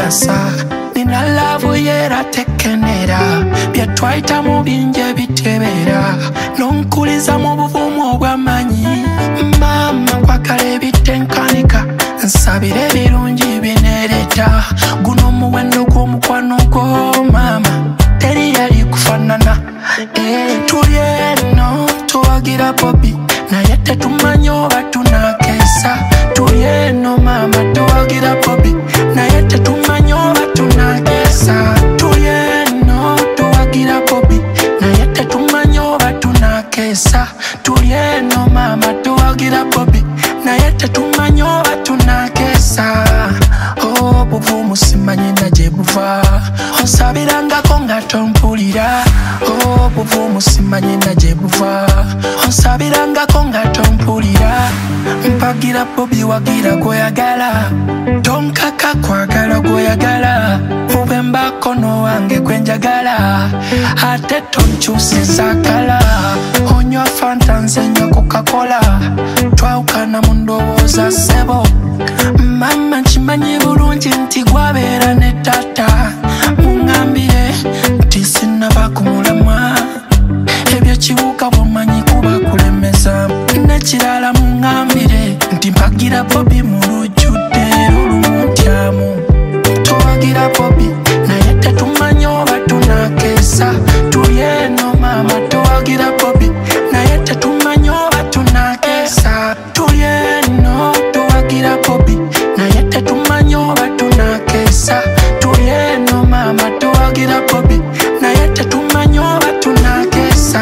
tasa nina laavu yeera tekenera byetwayita mu bingi bitebera nonkuliza mu buvumu obw'amanyi maama nkwagala ebitenkanika nsabira ebirungi bineereta guno omuwendo gw'omukwano gwo maama teri yali kufaanana tuli eno tuwagira Bobby naye tetumanyi oba tunakeesa tuli eno maama tuwagira Bobby naye tetumanyi oba tunakeesa tuli eno tuwagira Bobby naye tetumanyi oba tunakeesa tuli eno maama tuwagira Bobby naye tetumanyi oba tunakeesa obuvumu simanyi na gye buva onsabirangako nga tompulira obuvumu simanyi na gye buva onsabirangako nga tompulira mpagira Bobby wagira gw'oyagala tonkaka kwagala gw'oyagala bwe mbako n'owange gwe njagala ate tonkyusiza kala onywa fanta nze nywa Coca-Cola twawukana mu ndowooza ssebo mama nkimanyi bulungi nti gwabeera ne tata muŋŋambire nti sinnaba kumulamwa ebyo kiwuka bw'omanyi kuba kulemeza nekirala muŋŋambire nti mpagira Bobby mu lujjudde olumuntyamu tuwagira Bobby naye tetumanyi oba tunakeesa tuli eno maama tuwagira Bobby naye tetumanyi oba tunakeesa tuli eno tuwagira Bobby naye tetumanyi oba tunakeesa tuli eno maama tuwagira Bobby naye tetumanyi oba tunakeesa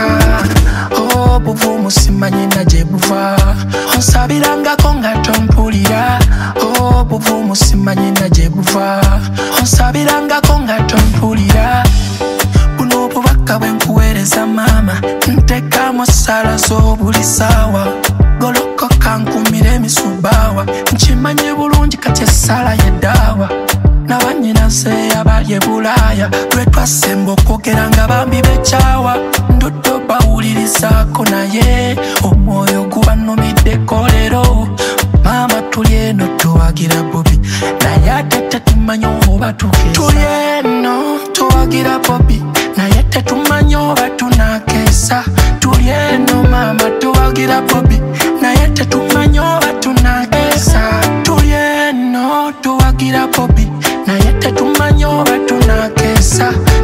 obuvumu simanyi na gye buva onsabirangako nga tompulira obuvumu simanyi na gye buva onsabirangako nga tompulira buno obubaka bwe nkuweereza maama ntekamu ssala z'obuli ssaawa golokoka nkumira emisubaawa nkimanyi bulungi kati essala yeddaawa nabannyinase abali e Bulaaya lwe twasemba okwogera nga bambi bekyawa ndudde bawulirizaako naye omwoyo gubannumideko leero maama tuli eno tuwagira Bobby naye ate tetumanyi oba tukeesa tuli eno tuwagira Bobby naye tetumanyi oba tunakeesa tuli eno maama tuwagira Bobby naye tetumanyi oba tunakeesa tuli eno tuwagira Bobby naye tetumanyi oba tunakeesa